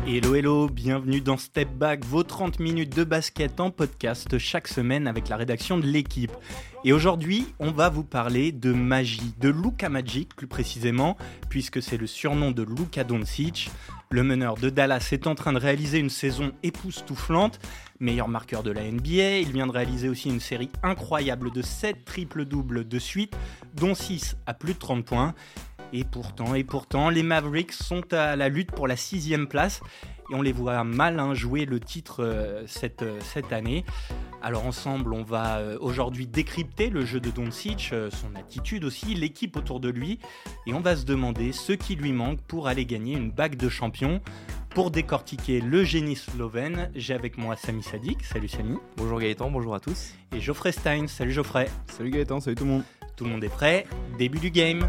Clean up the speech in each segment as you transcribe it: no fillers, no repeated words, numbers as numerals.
Hello hello, bienvenue dans Step Back, vos 30 minutes de basket en podcast chaque semaine avec la rédaction de l'équipe. Et aujourd'hui, on va vous parler de magie, de Luka Magic plus précisément, puisque c'est le surnom de Luka Doncic. Le meneur de Dallas est en train de réaliser une saison époustouflante, meilleur marqueur de la NBA, il vient de réaliser aussi une série incroyable de 7 triples-doubles de suite, dont 6 à plus de 30 points. Et pourtant, les Mavericks sont à la lutte pour la 6e place et on les voit mal jouer le titre cette année. Alors ensemble, on va aujourd'hui décrypter le jeu de Doncic, son attitude aussi, l'équipe autour de lui, et on va se demander ce qui lui manque pour aller gagner une bague de champion. Pour décortiquer le génie slovène, j'ai avec moi Sami Sadik. Salut Sami. Bonjour Gaëtan, bonjour à tous. Et Geoffrey Stein. Salut Geoffrey. Salut Gaëtan, salut tout le monde. Tout le monde est prêt, début du game.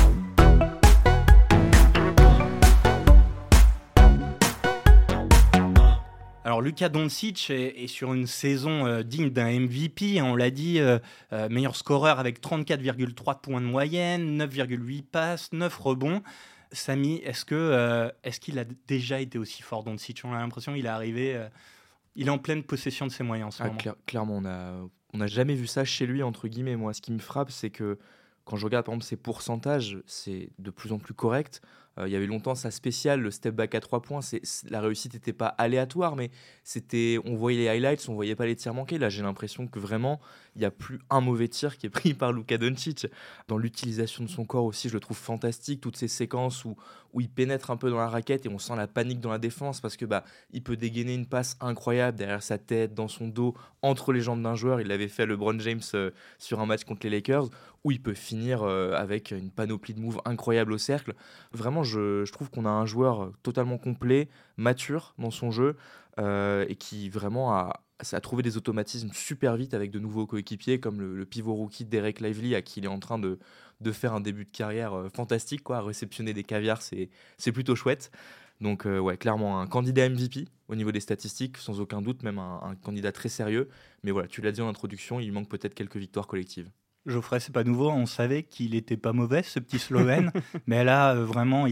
Alors Luka Doncic est sur une saison digne d'un MVP, on l'a dit, meilleur scoreur avec 34,3 points de moyenne, 9,8 passes, 9 rebonds. Sami, est-ce qu'il a déjà été aussi fort Doncic ? On a l'impression qu'il est arrivé, il est en pleine possession de ses moyens en ce moment. Clairement, on n'a jamais vu ça chez lui, entre guillemets. Moi, ce qui me frappe, c'est que quand je regarde par exemple ses pourcentages, c'est de plus en plus correct. Il y avait longtemps sa spéciale, le step back à 3 points. La réussite n'était pas aléatoire, mais on voyait les highlights, on ne voyait pas les tirs manqués. Là, j'ai l'impression que vraiment, il n'y a plus un mauvais tir qui est pris par Luka Doncic. Dans l'utilisation de son corps aussi, je le trouve fantastique. Toutes ces séquences où il pénètre un peu dans la raquette et on sent la panique dans la défense parce que il peut dégainer une passe incroyable derrière sa tête, dans son dos, entre les jambes d'un joueur. Il l'avait fait à LeBron James sur un match contre les Lakers, où il peut finir avec une panoplie de moves incroyable au cercle. Vraiment, je trouve qu'on a un joueur totalement complet, mature dans son jeu et qui vraiment a trouvé des automatismes super vite avec de nouveaux coéquipiers comme le pivot rookie Derek Lively, à qui il est en train de faire un début de carrière fantastique, quoi. Réceptionner des caviars, c'est plutôt chouette. Donc clairement un candidat MVP au niveau des statistiques, sans aucun doute, même un candidat très sérieux. Mais voilà, tu l'as dit en introduction, il manque peut-être quelques victoires collectives. Geoffrey, c'est pas nouveau, on savait qu'il n'était pas mauvais, ce petit Slovène, mais là, vraiment,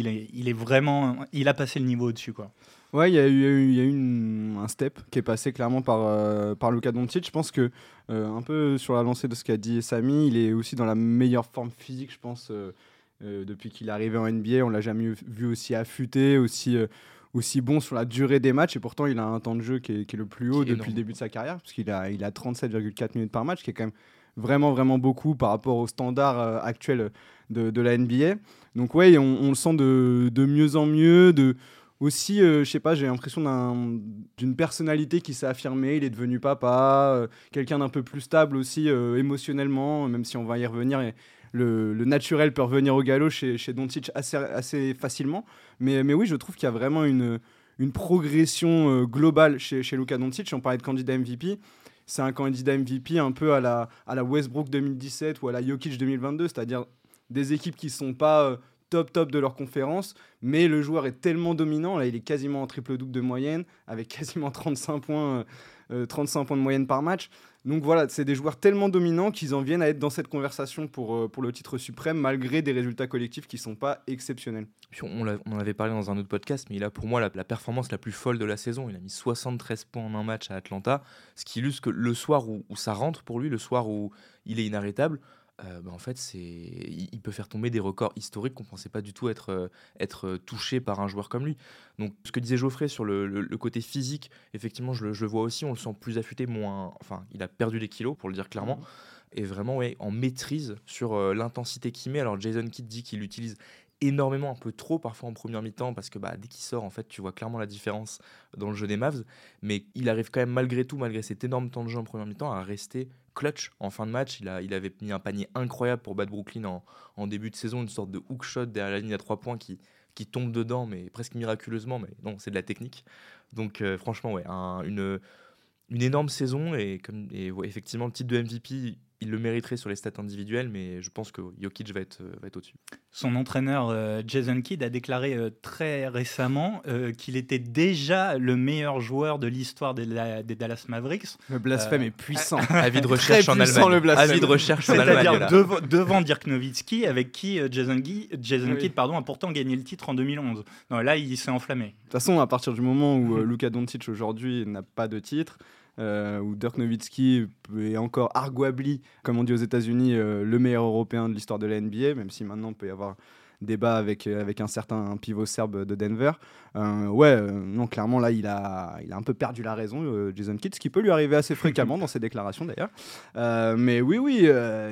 il a passé le niveau au-dessus, quoi. Ouais, il y a eu un step qui est passé clairement par Luka Doncic. Je pense que, un peu sur la lancée de ce qu'a dit Sami, il est aussi dans la meilleure forme physique, je pense, depuis qu'il est arrivé en NBA. On l'a jamais vu aussi affûté, aussi bon sur la durée des matchs, et pourtant il a un temps de jeu qui est le plus haut depuis le début de sa carrière, parce qu'il a 37,4 minutes par match, qui est quand même vraiment, vraiment beaucoup par rapport aux standards actuels de la NBA. Donc ouais, on le sent de mieux en mieux, aussi, je sais pas, j'ai l'impression d'une personnalité qui s'est affirmée. Il est devenu papa, quelqu'un d'un peu plus stable aussi émotionnellement, même si on va y revenir. Et le naturel peut revenir au galop chez Doncic assez facilement. Mais oui, je trouve qu'il y a vraiment une progression globale chez Luka Doncic. On parlait de candidat MVP. C'est un candidat MVP un peu à la Westbrook 2017 ou à la Jokic 2022, c'est-à-dire des équipes qui ne sont pas top de leur conférence, mais le joueur est tellement dominant. Là, il est quasiment en triple-double de moyenne, avec quasiment 35 points de moyenne par match. Donc voilà, c'est des joueurs tellement dominants qu'ils en viennent à être dans cette conversation pour le titre suprême, malgré des résultats collectifs qui ne sont pas exceptionnels. Puis on en avait parlé dans un autre podcast, mais il a pour moi la performance la plus folle de la saison. Il a mis 73 points en un match à Atlanta, ce qui illustre que le soir où ça rentre pour lui, le soir où il est inarrêtable, en fait, il peut faire tomber des records historiques qu'on ne pensait pas du tout être touché par un joueur comme lui. Donc, ce que disait Geoffrey sur le côté physique, effectivement, je le vois aussi, on le sent plus affûté, il a perdu des kilos, pour le dire clairement, et vraiment en maîtrise sur l'intensité qu'il met. Alors, Jason Kidd dit qu'il l'utilise énormément, un peu trop parfois en première mi-temps, parce que dès qu'il sort, en fait, tu vois clairement la différence dans le jeu des Mavs, mais il arrive quand même malgré tout, malgré cet énorme temps de jeu en première mi-temps, à rester clutch en fin de match. Il avait mis un panier incroyable pour battre Brooklyn en début de saison, une sorte de hook shot derrière la ligne à 3 points qui tombe dedans, mais presque miraculeusement, mais non, c'est de la technique. Donc franchement, une énorme saison, et effectivement, le titre de MVP, il le mériterait sur les stats individuelles, mais je pense que Jokic va être au-dessus. Son entraîneur Jason Kidd a déclaré très récemment qu'il était déjà le meilleur joueur de l'histoire des Dallas Mavericks. Le blasphème est puissant. Avis de recherche en puissant, le Allemagne. blasphème. Avis de recherche en Allemagne. C'est-à-dire là. devant Dirk Nowitzki, avec qui Jason Kidd a pourtant gagné le titre en 2011. Non, là, il s'est enflammé. De toute façon, à partir du moment où Luka Doncic aujourd'hui n'a pas de titre, où Dirk Nowitzki est encore arguably, comme on dit aux États-Unis, le meilleur Européen de l'histoire de la NBA, même si maintenant il peut y avoir débat avec un certain pivot serbe de Denver. Non, clairement, là, il a un peu perdu la raison, Jason Kidd, ce qui peut lui arriver assez fréquemment dans ses déclarations d'ailleurs. Mais oui,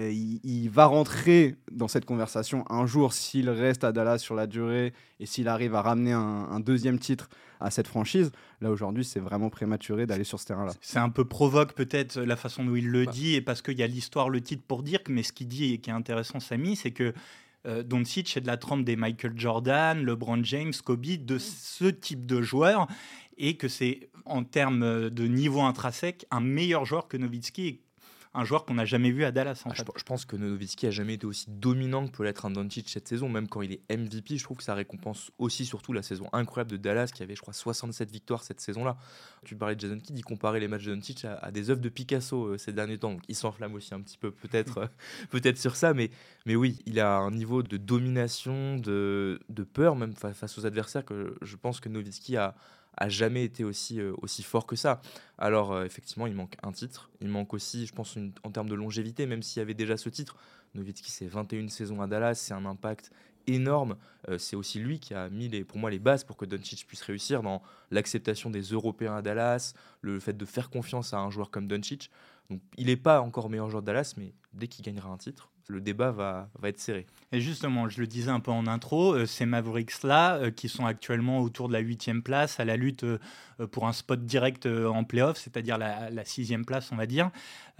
il va rentrer dans cette conversation un jour s'il reste à Dallas sur la durée et s'il arrive à ramener un deuxième titre à cette franchise. Là, aujourd'hui, c'est vraiment prématuré d'aller sur ce terrain-là. C'est un peu provoque peut-être la façon dont il le dit, et parce qu'il y a l'histoire, le titre pour Dirk, mais ce qu'il dit et qui est intéressant, Samy, c'est que Doncic est de la trempe des Michael Jordan, LeBron James, Kobe, de ce type de joueurs, et que c'est, en termes de niveau intrinsèque, un meilleur joueur que Nowitzki, et un joueur qu'on n'a jamais vu à Dallas. Je pense que Nowitzki a jamais été aussi dominant que peut l'être un Doncic cette saison. Même quand il est MVP, je trouve que ça récompense aussi surtout la saison incroyable de Dallas qui avait, je crois, 67 victoires cette saison-là. Tu parlais de Jason Kidd, il comparait les matchs de Doncic à des œuvres de Picasso ces derniers temps. Donc il s'enflamme aussi un petit peu peut-être sur ça. Mais oui, il a un niveau de domination, de peur même face aux adversaires que je pense que Nowitzki a jamais été aussi fort que ça. Alors effectivement, il manque un titre. Il manque aussi, je pense, en termes de longévité, même s'il y avait déjà ce titre. Nowitzki, c'est 21 saisons à Dallas, c'est un impact énorme. C'est aussi lui qui a mis pour moi les bases pour que Doncic puisse réussir dans l'acceptation des Européens à Dallas, le fait de faire confiance à un joueur comme Doncic. Donc, il n'est pas encore meilleur joueur de Dallas, mais dès qu'il gagnera un titre, le débat va être serré. Et justement, je le disais un peu en intro, ces Mavericks-là, qui sont actuellement autour de la 8e place, à la lutte pour un spot direct en play-off, c'est-à-dire la 6e place, on va dire,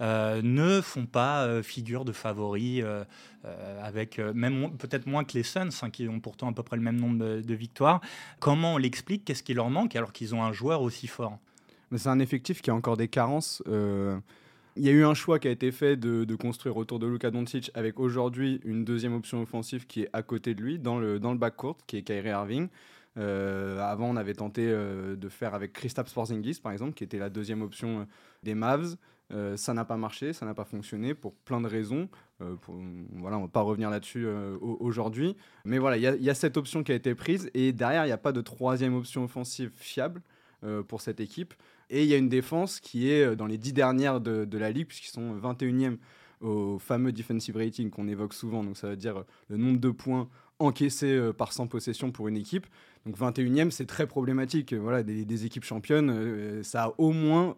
ne font pas figure de favoris, avec même peut-être moins que les Suns, qui ont pourtant à peu près le même nombre de victoires. Comment on l'explique? Qu'est-ce qui leur manque alors qu'ils ont un joueur aussi fort? Mais c'est un effectif qui a encore des carences. Il y a eu un choix qui a été fait de construire autour de Luka Doncic avec aujourd'hui une deuxième option offensive qui est à côté de lui dans le backcourt, qui est Kyrie Irving. Avant, on avait tenté de faire avec Kristaps Porzingis, par exemple, qui était la deuxième option des Mavs. Ça n'a pas marché, ça n'a pas fonctionné pour plein de raisons. Voilà, on ne va pas revenir là-dessus aujourd'hui. Mais voilà, il y a cette option qui a été prise et derrière, il n'y a pas de troisième option offensive fiable pour cette équipe. Et il y a une défense qui est dans les 10 dernières de la Ligue, puisqu'ils sont 21e au fameux defensive rating qu'on évoque souvent. Donc ça veut dire le nombre de points encaissés par 100 possessions pour une équipe. Donc 21e, c'est très problématique. Voilà, des équipes championnes, ça a au moins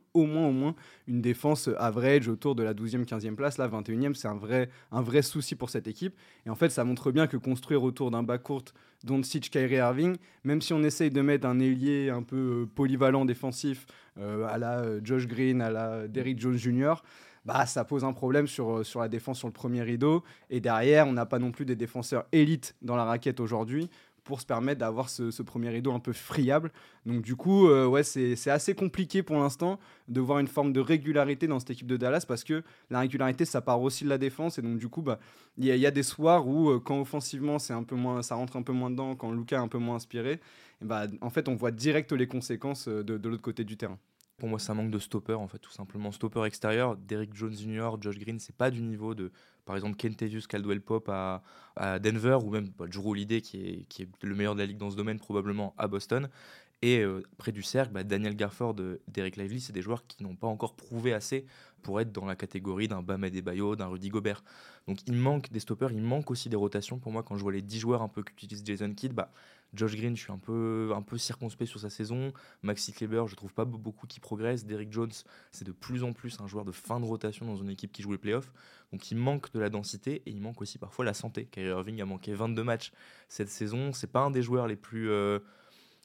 une défense average autour de la 12e, 15e place. Là, 21e, c'est un vrai souci pour cette équipe. Et en fait, ça montre bien que construire autour d'un backcourt Doncic, Kyrie Irving, même si on essaye de mettre un ailier un peu polyvalent défensif à la Josh Green, à la Derrick Jones Jr., ça pose un problème sur la défense sur le premier rideau. Et derrière, on n'a pas non plus des défenseurs élites dans la raquette aujourd'hui pour se permettre d'avoir ce premier rideau un peu friable. Donc du coup, c'est assez compliqué pour l'instant de voir une forme de régularité dans cette équipe de Dallas parce que la régularité, ça part aussi de la défense. Et donc du coup, il y a des soirs où quand offensivement, c'est un peu moins, ça rentre un peu moins dedans, quand Luka est un peu moins inspiré, et en fait, on voit direct les conséquences de l'autre côté du terrain. Pour moi, c'est un manque de stopper, en fait, tout simplement. Stopper extérieur, Derrick Jones Jr., Josh Green, c'est pas du niveau de, par exemple, Kentavious Caldwell-Pope à Denver, ou même Jrue Holiday, qui est le meilleur de la ligue dans ce domaine, probablement à Boston. Et près du cercle, Daniel Gafford, Derek Lively, c'est des joueurs qui n'ont pas encore prouvé assez pour être dans la catégorie d'un Bam Adebayo, d'un Rudy Gobert. Donc il manque des stoppers, il manque aussi des rotations. Pour moi, quand je vois les 10 joueurs un peu qu'utilise Jason Kidd, Josh Green, je suis un peu circonspect sur sa saison. Maxi Kleber, je trouve pas beaucoup qui progresse. Derrick Jones, c'est de plus en plus un joueur de fin de rotation dans une équipe qui joue les playoffs. Donc il manque de la densité et il manque aussi parfois la santé. Kyrie Irving a manqué 22 matchs cette saison. C'est pas un des joueurs les plus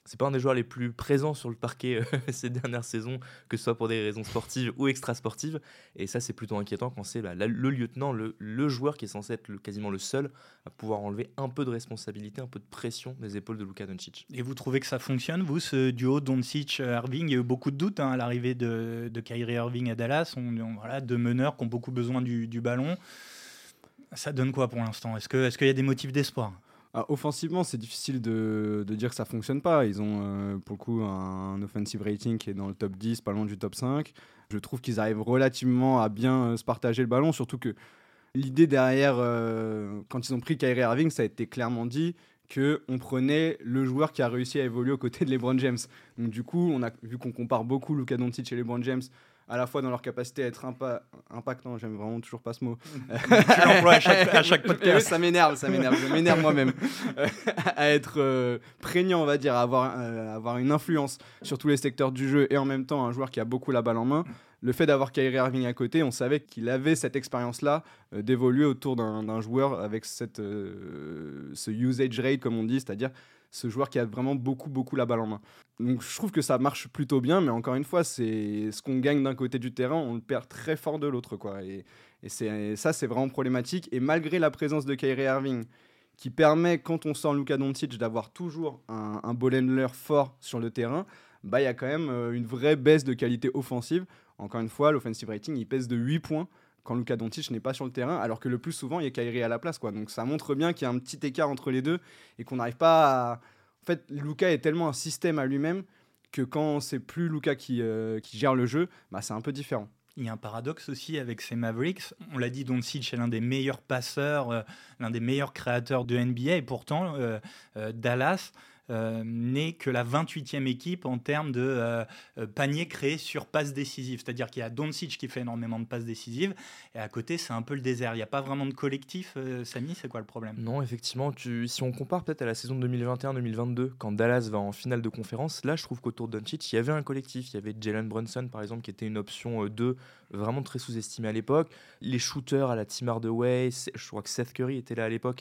c'est pas un des joueurs les plus présents sur le parquet ces dernières saisons, que ce soit pour des raisons sportives ou extra-sportives. Et ça, c'est plutôt inquiétant quand c'est le lieutenant, le joueur qui est censé être quasiment le seul à pouvoir enlever un peu de responsabilité, un peu de pression des épaules de Luka Doncic. Et vous trouvez que ça fonctionne, vous, ce duo Doncic-Irving? Il y a eu beaucoup de doutes à l'arrivée de Kyrie Irving à Dallas. Voilà, deux meneurs qui ont beaucoup besoin du ballon. Ça donne quoi pour l'instant? Est-ce qu'il y a des motifs d'espoir? Offensivement, c'est difficile de dire que ça fonctionne pas. Ils ont pour le coup un offensive rating qui est dans le top 10, pas loin du top 5. Je trouve qu'ils arrivent relativement à bien se partager le ballon, surtout que l'idée derrière, quand ils ont pris Kyrie Irving, ça a été clairement dit qu'on prenait le joueur qui a réussi à évoluer aux côtés de LeBron James. Donc du coup, on a vu qu'on compare beaucoup Luka Doncic et LeBron James, à la fois dans leur capacité à être impactant, j'aime vraiment toujours pas ce mot. Tu l'emploies à chaque podcast. Ça m'énerve, je m'énerve moi-même. À être prégnant, on va dire, à avoir une influence sur tous les secteurs du jeu et en même temps un joueur qui a beaucoup la balle en main. Le fait d'avoir Kyrie Irving à côté, on savait qu'il avait cette expérience-là d'évoluer autour d'un joueur avec ce usage rate, comme on dit, c'est-à-dire ce joueur qui a vraiment beaucoup la balle en main. Donc je trouve que ça marche plutôt bien, mais encore une fois, c'est ce qu'on gagne d'un côté du terrain, on le perd très fort de l'autre, quoi. Et ça, c'est vraiment problématique. Et malgré la présence de Kyrie Irving, qui permet, quand on sort Luka Doncic, d'avoir toujours un ball handler fort sur le terrain, il y a quand même une vraie baisse de qualité offensive. Encore une fois, l'offensive rating, il pèse de 8 points quand Luka Doncic n'est pas sur le terrain, alors que le plus souvent, il y a Kyrie à la place, quoi. Donc ça montre bien qu'il y a un petit écart entre les deux et qu'on n'arrive pas à... En fait, Luka est tellement un système à lui-même que quand c'est plus Luka qui gère le jeu, c'est un peu différent. Il y a un paradoxe aussi avec ces Mavericks. On l'a dit, Doncic est l'un des meilleurs passeurs, l'un des meilleurs créateurs de NBA, et pourtant, Dallas n'est que la 28e équipe en termes de paniers créés sur passes décisives. C'est-à-dire qu'il y a Doncic qui fait énormément de passes décisives, et à côté, c'est un peu le désert. Il n'y a pas vraiment de collectif. Samy, c'est quoi le problème? Non, effectivement, si on compare peut-être à la saison 2021-2022, quand Dallas va en finale de conférence, là, je trouve qu'autour de Doncic, il y avait un collectif. Il y avait Jalen Brunson, par exemple, qui était une option 2, vraiment très sous-estimée à l'époque. Les shooters à la Tim Hardaway, je crois que Seth Curry était là à l'époque,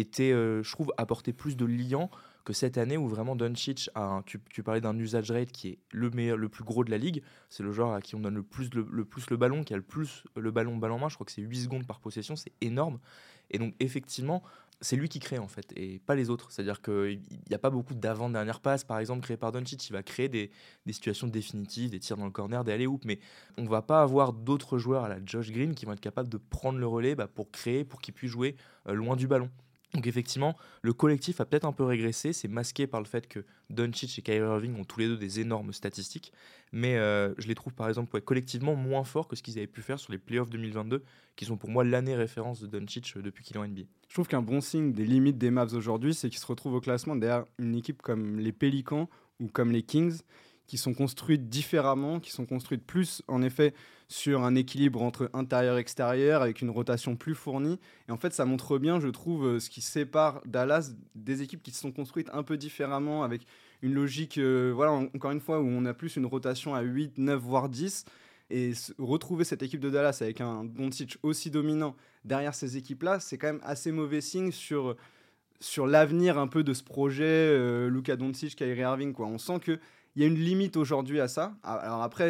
je trouve, apportaient plus de liant que cette année où vraiment Doncic tu parlais d'un usage rate qui est le plus gros de la ligue. C'est le joueur à qui on donne le plus le ballon, qui a le plus le ballon en main. Je crois que c'est 8 secondes par possession, c'est énorme. Et donc effectivement, c'est lui qui crée en fait, et pas les autres. C'est-à-dire qu'il n'y a pas beaucoup d'avant-dernière passe, par exemple, créée par Doncic. Il va créer des situations définitives, des tirs dans le corner, des alley-oops, mais on ne va pas avoir d'autres joueurs à la Josh Green qui vont être capables de prendre le relais pour créer, pour qu'ils puissent jouer loin du ballon. Donc effectivement, le collectif a peut-être un peu régressé, c'est masqué par le fait que Doncic et Kyrie Irving ont tous les deux des énormes statistiques, mais je les trouve par exemple collectivement moins forts que ce qu'ils avaient pu faire sur les playoffs 2022, qui sont pour moi l'année référence de Doncic depuis qu'il est en NBA. Je trouve qu'un bon signe des limites des Mavs aujourd'hui, c'est qu'ils se retrouvent au classement derrière une équipe comme les Pelicans ou comme les Kings, qui sont construites différemment, qui sont construites plus en effet sur un équilibre entre intérieur-extérieur avec une rotation plus fournie. Et en fait, ça montre bien, je trouve, ce qui sépare Dallas des équipes qui se sont construites un peu différemment, avec une logique, encore une fois, où on a plus une rotation à 8, 9, voire 10. Et retrouver cette équipe de Dallas avec un Doncic aussi dominant derrière ces équipes-là, c'est quand même assez mauvais signe sur l'avenir un peu de ce projet Luka Doncic, Kyrie Irving, quoi. On sent qu'il y a une limite aujourd'hui à ça. Alors après,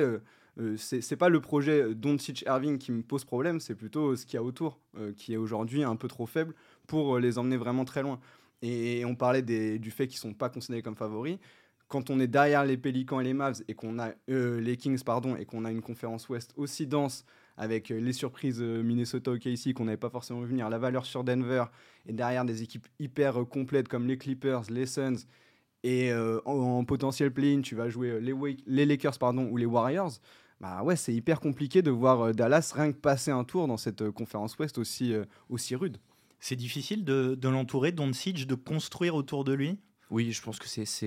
c'est pas le projet Doncic-Irving qui me pose problème, c'est plutôt ce qu'il y a autour, qui est aujourd'hui un peu trop faible pour les emmener vraiment très loin. Et on parlait du fait qu'ils sont pas considérés comme favoris. Quand on est derrière les Pelicans et les Mavs et qu'on a les Kings, et qu'on a une conférence Ouest aussi dense avec les surprises Minnesota, OKC qu'on n'avait pas forcément vu venir, la valeur sur Denver, et derrière des équipes hyper complètes comme les Clippers, les Suns, et en potentiel play-in, tu vas jouer les Lakers ou les Warriors. C'est hyper compliqué de voir Dallas rien que passer un tour dans cette conférence Ouest aussi rude. C'est difficile de l'entourer, Doncic, de construire autour de lui? Oui, je pense que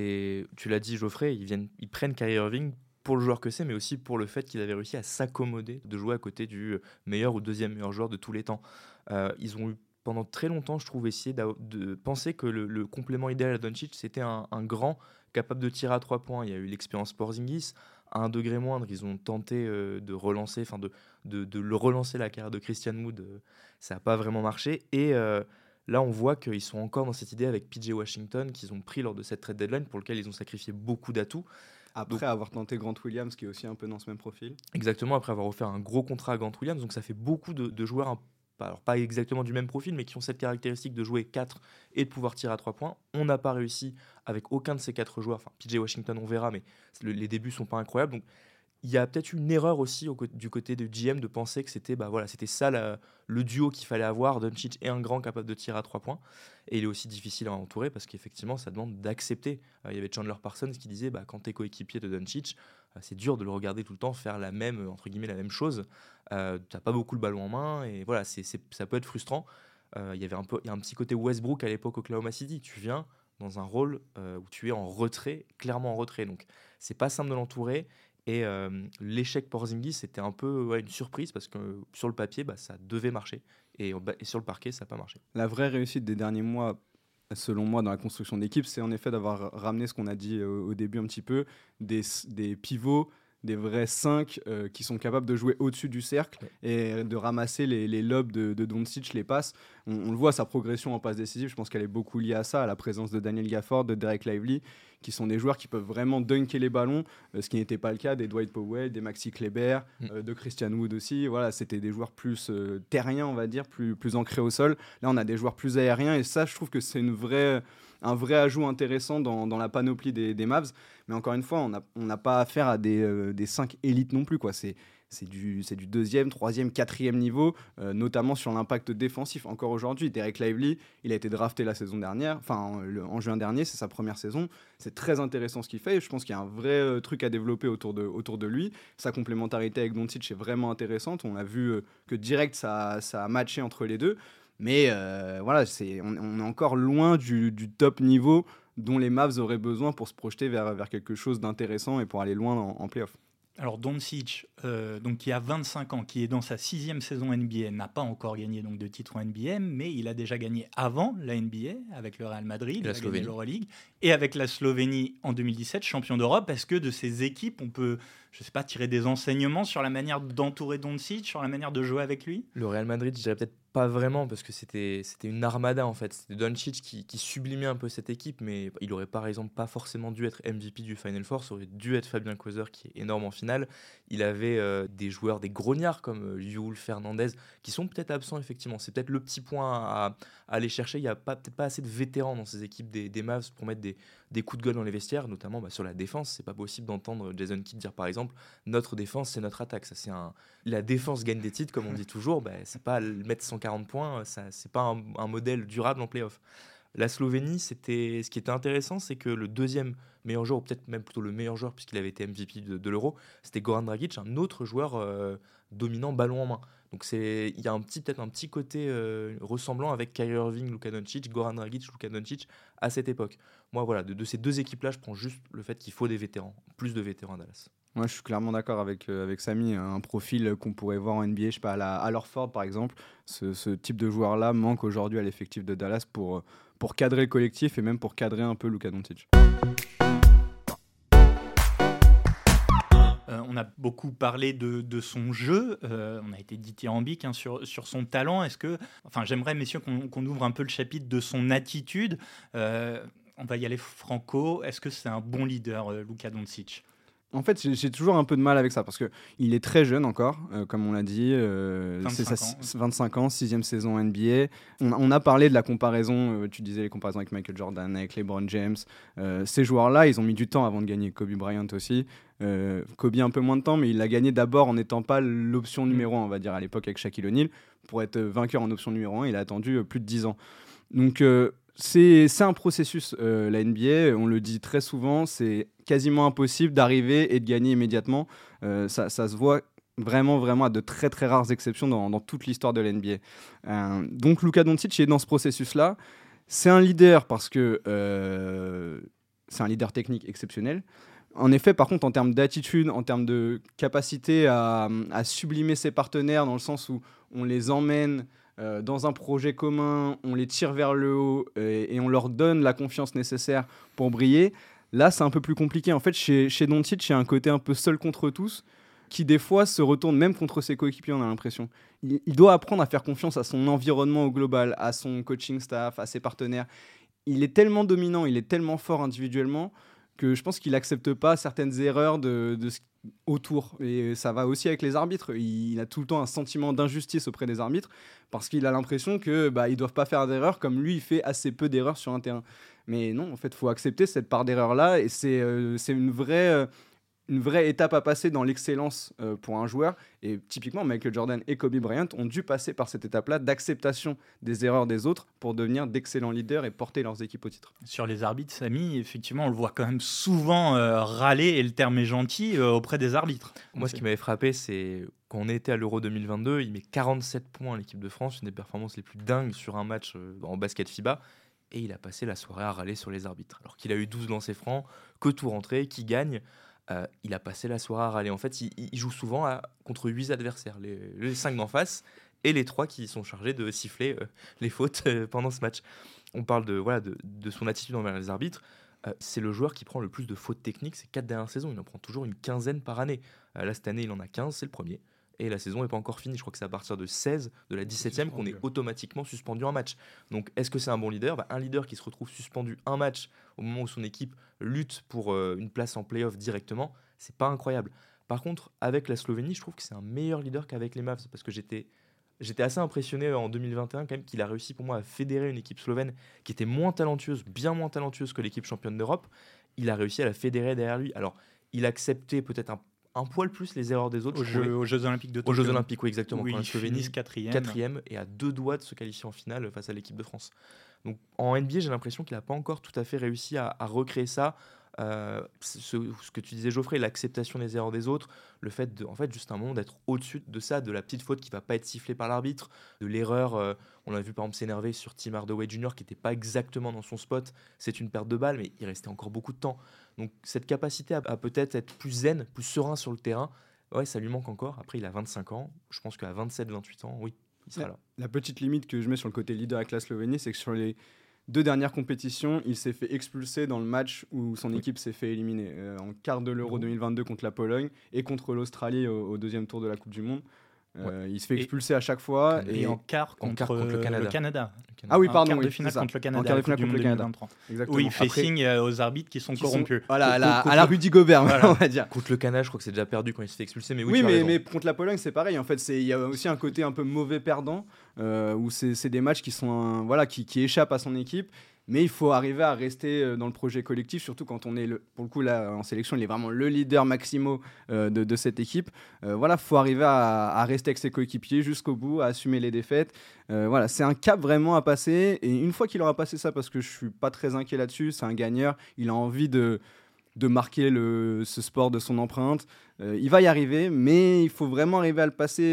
tu l'as dit, Geoffrey, ils prennent Kyrie Irving pour le joueur que c'est, mais aussi pour le fait qu'il avait réussi à s'accommoder de jouer à côté du meilleur ou deuxième meilleur joueur de tous les temps. Ils ont eu pendant très longtemps, je trouve, essayé de penser que le complément idéal à Doncic, c'était un grand capable de tirer à 3 points. Il y a eu l'expérience Porzingis. À un degré moindre, ils ont tenté de relancer la carrière de Christian Wood. Ça n'a pas vraiment marché. Et Là, on voit qu'ils sont encore dans cette idée avec PJ Washington qu'ils ont pris lors de cette trade deadline pour lequel ils ont sacrifié beaucoup d'atouts. Après avoir tenté Grant Williams, qui est aussi un peu dans ce même profil. Exactement, après avoir offert un gros contrat à Grant Williams. Donc ça fait beaucoup de joueurs, alors pas exactement du même profil, mais qui ont cette caractéristique de jouer 4 et de pouvoir tirer à 3 points. On n'a pas réussi avec aucun de ces 4 joueurs. Enfin, PJ Washington, on verra, mais les débuts sont pas incroyables. Donc il y a peut-être une erreur aussi du côté de GM de penser que c'était ça le duo qu'il fallait avoir, Doncic et un grand capable de tirer à 3 points. Et il est aussi difficile à entourer parce qu'effectivement, ça demande d'accepter. Il y avait Chandler Parsons qui disait quand tu es coéquipier de Doncic, c'est dur de le regarder tout le temps faire la même chose. Tu n'as pas beaucoup le ballon en main et voilà, ça peut être frustrant. Il y a un petit côté Westbrook à l'époque au Oklahoma City. Tu viens dans un rôle où tu es en retrait, clairement en retrait. Donc, c'est pas simple de l'entourer. Et l'échec Porzingis, c'était un peu une surprise parce que sur le papier, ça devait marcher. Et sur le parquet, ça n'a pas marché. La vraie réussite des derniers mois, selon moi, dans la construction d'équipe, c'est en effet d'avoir ramené ce qu'on a dit au début un petit peu, des pivots, des vrais 5 qui sont capables de jouer au-dessus du cercle et de ramasser les lobes de Doncic, les passes. On le voit, sa progression en passe décisive, je pense qu'elle est beaucoup liée à ça, à la présence de Daniel Gafford, de Derek Lively, qui sont des joueurs qui peuvent vraiment dunker les ballons, ce qui n'était pas le cas des Dwight Powell, des Maxi Kleber, de Christian Wood aussi. Voilà, c'était des joueurs plus terriens, on va dire, plus ancrés au sol. Là, on a des joueurs plus aériens et ça, je trouve que c'est un vrai ajout intéressant dans la panoplie des Mavs. Mais encore une fois, on n'a pas affaire à des 5 élites non plus, quoi. C'est du 2e, 3e, 4e niveau, notamment sur l'impact défensif. Encore aujourd'hui, Derek Lively, il a été drafté la saison dernière, en juin dernier, c'est sa première saison. C'est très intéressant ce qu'il fait et je pense qu'il y a un vrai truc à développer autour de lui. Sa complémentarité avec Doncic est vraiment intéressante. On a vu que direct, ça a matché entre les deux. Mais voilà, on est encore loin du top niveau dont les Mavs auraient besoin pour se projeter vers quelque chose d'intéressant et pour aller loin en play-off. Alors Doncic, qui a 25 ans, qui est dans sa 6e saison NBA, n'a pas encore gagné donc, de titre en NBA, mais il a déjà gagné avant la NBA avec le Real Madrid, il a gagné l'Euroleague, et avec la Slovénie en 2017, champion d'Europe. Est-ce que de ces équipes, on peut, je sais pas, tirer des enseignements sur la manière d'entourer Doncic, sur la manière de jouer avec lui ? Le Real Madrid, je dirais peut-être pas vraiment, parce que c'était une armada en fait. C'était Doncic qui sublimait un peu cette équipe, mais il aurait par exemple pas forcément dû être MVP du Final Four, ça aurait dû être Fabien Causer qui est énorme en finale. Il avait des joueurs, des grognards comme Yul, Fernandez, qui sont peut-être absents effectivement. C'est peut-être le petit point à aller chercher. Il n'y a peut-être pas assez de vétérans dans ces équipes des Mavs pour mettre des coups de gueule dans les vestiaires, notamment sur la défense. C'est pas possible d'entendre Jason Kidd dire par exemple notre défense c'est notre attaque. Ça, la défense gagne des titres comme on dit toujours. C'est pas mettre 140 points, c'est pas un modèle durable en play-off. La Slovénie, ce qui était intéressant, c'est que le deuxième meilleur joueur, ou peut-être même plutôt le meilleur joueur puisqu'il avait été MVP de l'Euro, c'était Goran Dragic, un autre joueur dominant ballon en main. Donc il y a peut-être un petit côté ressemblant avec Kyrie Irving, Luka Doncic, Goran Dragic, Luka Doncic à cette époque. Moi voilà, de ces deux équipes-là, je prends juste le fait qu'il faut des vétérans, plus de vétérans à Dallas. Moi, je suis clairement d'accord avec Samy. Un profil qu'on pourrait voir en NBA, je sais pas, à l'Orford par exemple. Ce type de joueur-là manque aujourd'hui à l'effectif de Dallas pour cadrer le collectif et même pour cadrer un peu Luka Doncic. On a beaucoup parlé de son jeu, on a été dithyrambique sur son talent. J'aimerais, messieurs, qu'on ouvre un peu le chapitre de son attitude. On va y aller franco. Est-ce que c'est un bon leader, Luka Doncic ? En fait, j'ai toujours un peu de mal avec ça parce qu'il est très jeune encore, comme on l'a dit. 25 ans, 6e saison NBA. On a parlé de la comparaison, tu disais les comparaisons avec Michael Jordan, avec LeBron James. Ces joueurs-là, ils ont mis du temps avant de gagner. Kobe Bryant aussi. Kobe un peu moins de temps, mais il l'a gagné d'abord en n'étant pas l'option numéro 1, on va dire, à l'époque avec Shaquille O'Neal. Pour être vainqueur en option numéro 1, il a attendu plus de 10 ans. Donc, c'est un processus, la NBA, on le dit très souvent, c'est quasiment impossible d'arriver et de gagner immédiatement. Ça se voit vraiment, vraiment à de très, très rares exceptions dans toute l'histoire de la NBA. Donc Luka Doncic est dans ce processus-là. C'est un leader parce que c'est un leader technique exceptionnel. En effet, par contre, en termes d'attitude, en termes de capacité à sublimer ses partenaires, dans le sens où on les emmène dans un projet commun, on les tire vers le haut et on leur donne la confiance nécessaire pour briller. Là, c'est un peu plus compliqué. En fait, chez Doncic, il y a un côté un peu seul contre tous. qui des fois se retourne même contre ses coéquipiers, on a l'impression. Il doit apprendre à faire confiance à son environnement au global, à son coaching staff, à ses partenaires. Il est tellement dominant, il est tellement fort individuellement que je pense qu'il n'accepte pas certaines erreurs autour. Et ça va aussi avec les arbitres. Il a tout le temps un sentiment d'injustice auprès des arbitres parce qu'il a l'impression qu'ils ne doivent pas faire d'erreurs comme lui, il fait assez peu d'erreurs sur un terrain. Mais non, en fait, il faut accepter cette part d'erreur-là et c'est une vraie étape à passer dans l'excellence pour un joueur. Et typiquement, Michael Jordan et Kobe Bryant ont dû passer par cette étape-là d'acceptation des erreurs des autres pour devenir d'excellents leaders et porter leurs équipes au titre. Sur les arbitres, Samy, effectivement, on le voit quand même souvent râler, et le terme est gentil, auprès des arbitres. Moi, ce qui m'avait frappé, c'est quand on était à l'Euro 2022, il met 47 points à l'équipe de France, une des performances les plus dingues sur un match en basket FIBA. Et il a passé la soirée à râler sur les arbitres. Alors qu'il a eu 12 lancers francs, que tout rentré, qui gagne. Il a passé la soirée à râler. En fait, il joue souvent contre 8 adversaires, les 5 d'en face et les 3 qui sont chargés de siffler les fautes pendant ce match. On parle de son attitude envers les arbitres. C'est le joueur qui prend le plus de fautes techniques ces 4 dernières saisons. Il en prend toujours une quinzaine par année. Là, cette année, il en a 15, c'est le premier. Et la saison n'est pas encore finie. Je crois que c'est à partir de 16, de la 17e, qu'on est automatiquement suspendu en match. Donc, est-ce que c'est un bon leader ? Un leader qui se retrouve suspendu un match au moment où son équipe lutte pour une place en play-off directement, c'est pas incroyable. Par contre, avec la Slovénie, je trouve que c'est un meilleur leader qu'avec les Mavs, parce que j'étais assez impressionné en 2021 quand même qu'il a réussi pour moi à fédérer une équipe slovène qui était moins talentueuse, bien moins talentueuse que l'équipe championne d'Europe. Il a réussi à la fédérer derrière lui. Alors, il acceptait peut-être un poil plus les erreurs des autres. Aux Jeux Olympiques de Tokyo. Aux Jeux Olympiques, oui, exactement. Oui, quand la il Slovénie finit quatrième et à 2 doigts de se qualifier en finale face à l'équipe de France. Donc en NBA, j'ai l'impression qu'il n'a pas encore tout à fait réussi à recréer ça. Ce que tu disais, Geoffrey, l'acceptation des erreurs des autres, le fait de, en fait, juste un moment d'être au-dessus de ça, de la petite faute qui va pas être sifflée par l'arbitre, de l'erreur. On a vu par exemple s'énerver sur Tim Hardaway Jr. qui n'était pas exactement dans son spot. C'est une perte de balle, mais il restait encore beaucoup de temps. Donc cette capacité à peut-être être plus zen, plus serein sur le terrain, ouais, ça lui manque encore. Après, il a 25 ans. Je pense qu'à 27-28 ans, oui, il sera là. La petite limite que je mets sur le côté leader avec la Slovénie, c'est que sur les 2 dernières compétitions, il s'est fait expulser dans le match où son équipe s'est fait éliminer en quart de l'Euro 2022 contre la Pologne et contre l'Australie au 2e tour de la Coupe du Monde. Il se fait expulser à chaque fois. Et en quart contre le Canada. Ah oui, pardon. En quart de finale contre le Canada. En quart de finale contre le Canada. 2023. Exactement. Oui, il fait signe aux arbitres qui sont corrompus. Voilà, à la Rudy Gobert, voilà. On va dire. Contre le Canada, je crois que c'est déjà perdu quand il se fait expulser. Mais oui, mais contre la Pologne, c'est pareil. En fait, il y a aussi un côté un peu mauvais perdant où c'est des matchs qui sont qui échappent à son équipe. Mais il faut arriver à rester dans le projet collectif, surtout quand on est, pour le coup, là, en sélection, il est vraiment le leader maximo de cette équipe. Il faut arriver à rester avec ses coéquipiers jusqu'au bout, à assumer les défaites. C'est un cap vraiment à passer. Et une fois qu'il aura passé ça, parce que je ne suis pas très inquiet là-dessus, c'est un gagneur, il a envie de marquer ce sport de son empreinte. Il va y arriver, mais il faut vraiment arriver à le passer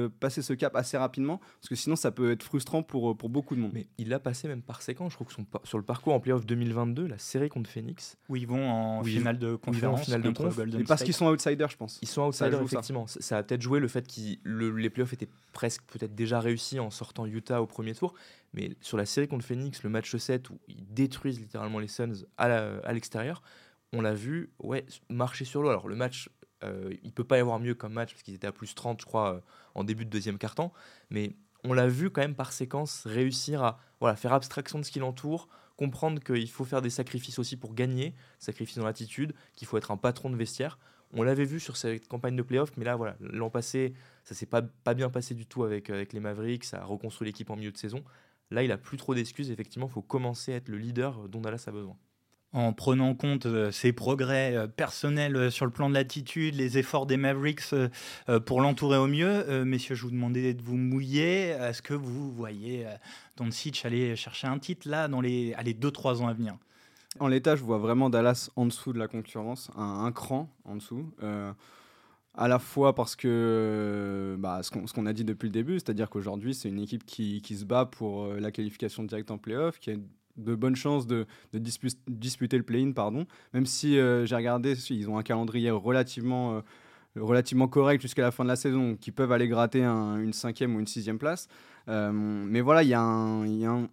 ce cap assez rapidement, parce que sinon ça peut être frustrant pour beaucoup de monde. Mais il l'a passé même par séquence. Je crois que sur le parcours en playoff 2022, la série contre Phoenix, où ils vont en finale de conférence contre Golden State. Parce qu'ils sont outsiders, je pense. Ils sont outsiders, effectivement. Ça a peut-être joué le fait que les playoffs étaient presque peut-être déjà réussis en sortant Utah au premier tour. Mais sur la série contre Phoenix, le match 7, où ils détruisent littéralement les Suns à l'extérieur, on l'a vu marcher sur l'eau. Alors le match, il peut pas y avoir mieux comme match parce qu'ils étaient à plus 30, je crois, en début de deuxième quart-temps. Mais on l'a vu quand même par séquence réussir à faire abstraction de ce qui l'entoure, comprendre qu'il faut faire des sacrifices aussi pour gagner, sacrifices dans l'attitude, qu'il faut être un patron de vestiaire. On l'avait vu sur cette campagne de play-off, mais là, l'an passé, ça s'est pas bien passé du tout avec les Mavericks, ça a reconstruit l'équipe en milieu de saison. Là, il a plus trop d'excuses. Effectivement, il faut commencer à être le leader dont Dallas a besoin. En prenant en compte ses progrès personnels sur le plan de l'attitude, les efforts des Mavericks pour l'entourer au mieux. Messieurs, je vous demandais de vous mouiller. Est-ce que vous voyez Doncic aller chercher un titre là dans les 2-3 ans à venir ? En l'état, je vois vraiment Dallas en dessous de la concurrence, un cran en dessous. À la fois parce que ce qu'on a dit depuis le début, c'est-à-dire qu'aujourd'hui, c'est une équipe qui se bat pour la qualification directe en play-off, qui a de bonnes chances de disputer le play-in, même si j'ai regardé, ils ont un calendrier relativement correct jusqu'à la fin de la saison, qui peuvent aller gratter une 5e ou une 6e place. Mais voilà, il y a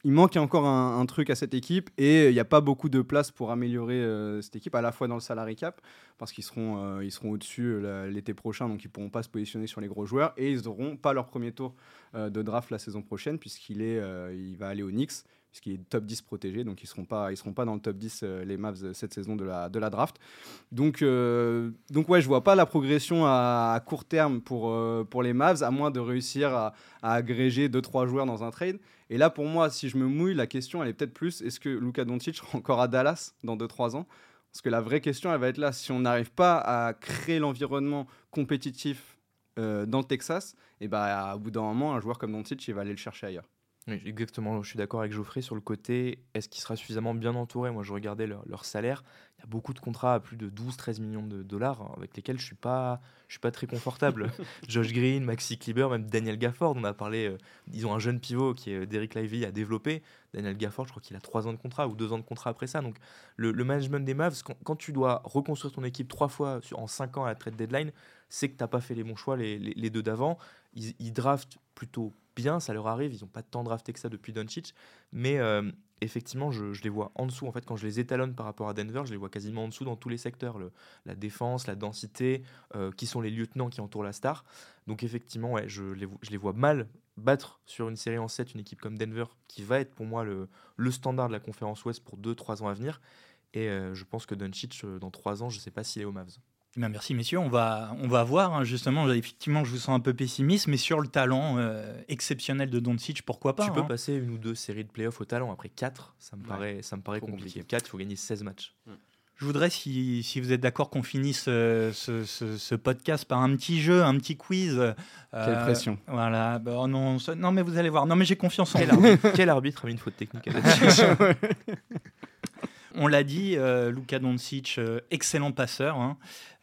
il manque encore un truc à cette équipe et il n'y a pas beaucoup de place pour améliorer cette équipe, à la fois dans le salary cap, parce qu'ils seront au-dessus l'été prochain, donc ils ne pourront pas se positionner sur les gros joueurs, et ils n'auront pas leur premier tour de draft la saison prochaine, puisqu'il va aller aux Knicks, puisqu'il est top 10 protégé, donc ils seront pas dans le top 10, les Mavs, cette saison de la draft. Donc ouais, je vois pas la progression à court terme pour les Mavs, à moins de réussir à agréger 2-3 joueurs dans un trade. Et là, pour moi, si je me mouille, la question, elle est peut-être plus, est-ce que Luka Doncic sera encore à Dallas dans 2-3 ans ? Parce que la vraie question, elle va être là. Si on n'arrive pas à créer l'environnement compétitif dans le Texas, et au bout d'un moment, un joueur comme Doncic, il va aller le chercher ailleurs. Oui, exactement, je suis d'accord avec Geoffrey sur le côté, est-ce qu'il sera suffisamment bien entouré ? Moi, je regardais leur salaire, il y a beaucoup de contrats à plus de 12-13 millions de dollars avec lesquels je suis pas très confortable. Josh Green, Maxi Kleber, même Daniel Gafford, on a parlé, ils ont un jeune pivot qui est Derek Lively à développer. Daniel Gafford, je crois qu'il a 3 ans de contrat ou 2 ans de contrat après ça. Donc le management des Mavs, quand tu dois reconstruire ton équipe 3 fois en 5 ans à la trade deadline, c'est que tu n'as pas fait les bons choix les 2 d'avant. Ils draftent plutôt bien, ça leur arrive, ils n'ont pas tant drafté que ça depuis Doncic, mais effectivement je les vois en dessous. En fait, quand je les étalonne par rapport à Denver, je les vois quasiment en dessous dans tous les secteurs, la défense, la densité, qui sont les lieutenants qui entourent la star. Donc effectivement, ouais, je les vois mal battre sur une série en 7 une équipe comme Denver, qui va être pour moi le standard de la conférence Ouest pour 2-3 ans à venir, et je pense que Doncic dans 3 ans, je ne sais pas s'il est aux Mavs. Bien, merci messieurs, on va voir, hein, justement, effectivement je vous sens un peu pessimiste, mais sur le talent exceptionnel de Doncic, pourquoi pas. Tu peux passer 1 ou 2 séries de playoffs au talent, après 4, ça me paraît compliqué. 4, il faut gagner 16 matchs. Je voudrais, si vous êtes d'accord, qu'on finisse ce podcast par un petit jeu, un petit quiz. Quelle pression. Voilà, non, mais vous allez voir, non mais j'ai confiance en Quel arbitre a mis une faute technique à la On l'a dit, Luka Doncic, excellent passeur. Hein.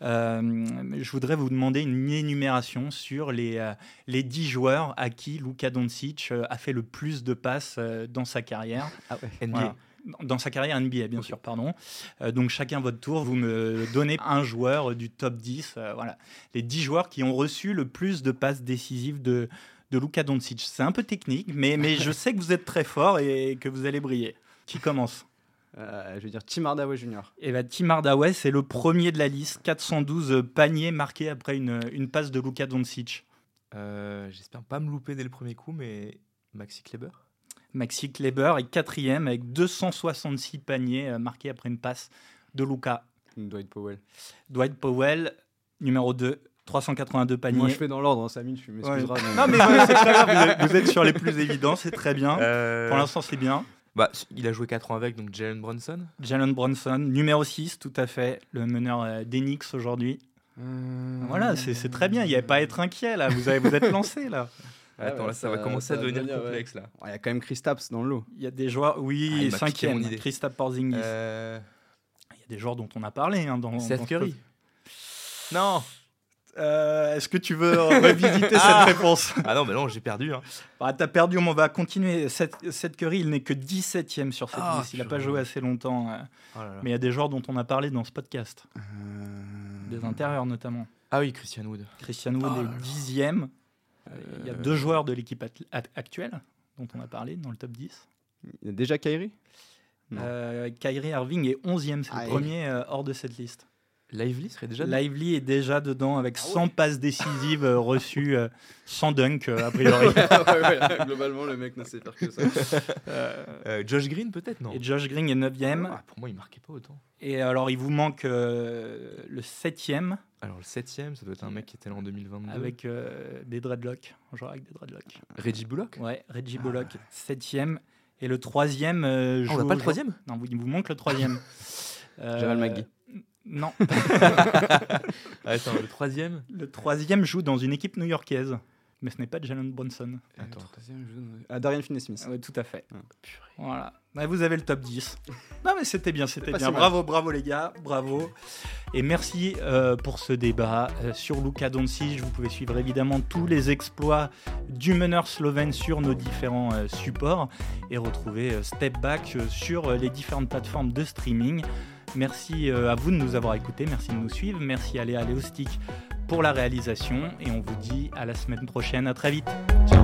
Je voudrais vous demander une énumération sur les 10 joueurs à qui Luka Doncic a fait le plus de passes dans sa carrière. Ah ouais. NBA. Voilà. Dans sa carrière NBA, bien sûr, pardon. Donc chacun votre tour, vous me donnez un joueur du top 10. Voilà. Les 10 joueurs qui ont reçu le plus de passes décisives de Luka Doncic. C'est un peu technique, mais je sais que vous êtes très fort et que vous allez briller. Qui commence ? Je veux dire Tim Hardaway Jr. Et Tim Hardaway, c'est le premier de la liste. 412 paniers marqués après une passe de Luka Doncic. J'espère pas me louper dès le premier coup, mais Maxi Kleber. Maxi Kleber est 4e avec 266 paniers marqués après une passe de Luka. Dwight Powell, numéro 2, 382 paniers. Moi, je fais dans l'ordre, Samy, tu m'excuseras. Ouais. Non, mais c'est très grave, vous êtes sur les plus évidents, c'est très bien. Pour l'instant, c'est bien. Il a joué 4 ans avec, donc Jalen Brunson. Jalen Brunson, numéro 6, tout à fait, le meneur des Knicks aujourd'hui. Voilà, c'est très bien, il n'y avait pas à être inquiet, là. Vous êtes lancé, là. Attends, là, ça va commencer à devenir complexe, là. Il y a quand même Kristaps dans le lot. Il y a des joueurs, oui, 5e, Kristaps Porzingis. Il y a des joueurs dont on a parlé. Hein, Seth Curry. Non. Est-ce que tu veux revisiter cette réponse ? Ah non, mais non, j'ai perdu. Hein. T'as perdu, on va continuer. Seth Curry, il n'est que 17e sur cette liste. Il n'a pas joué assez longtemps. Mais il y a des joueurs dont on a parlé dans ce podcast. Des intérieurs, notamment. Ah oui, Christian Wood. Christian Wood est 10e. Il y a 2 joueurs de l'équipe actuelle dont on a parlé dans le top 10. Il y a déjà Kyrie Kyrie Irving est 11e. C'est le premier hors de cette liste. Lively serait déjà dedans. Lively est déjà dedans avec 100 passes décisives reçues, 100 dunks a priori. Globalement, le mec ne sait faire que ça. Josh Green peut-être, non ? Et Josh Green est 9e. Pour moi, il marquait pas autant. Et alors, il vous manque le 7e. Alors, le 7e, ça doit être un mec qui était là en 2022. Avec des dreadlocks. Un joueur avec des dreadlocks. Reggie Bullock ? Ouais, Reggie Bullock, 7e. Et le 3e... on n'a pas le 3e ? Non, il vous manque le 3e. Jamal McGee. Non. Attends, le 3e ? Le 3e joue dans une équipe new-yorkaise. Mais ce n'est pas Jalen Brunson. Attends. Dorian Finney-Smith. Oui, tout à fait. Purée. Voilà. Vous avez le top 10. Non, mais c'était bien. Si mal. Bravo les gars, bravo. Et merci pour ce débat sur Luka Doncic. Vous pouvez suivre évidemment tous les exploits du meneur slovène sur nos différents supports et retrouver Step Back sur les différentes plateformes de streaming. Merci à vous de nous avoir écoutés, merci de nous suivre, merci à Léa Léostic pour la réalisation et on vous dit à la semaine prochaine, à très vite. Ciao.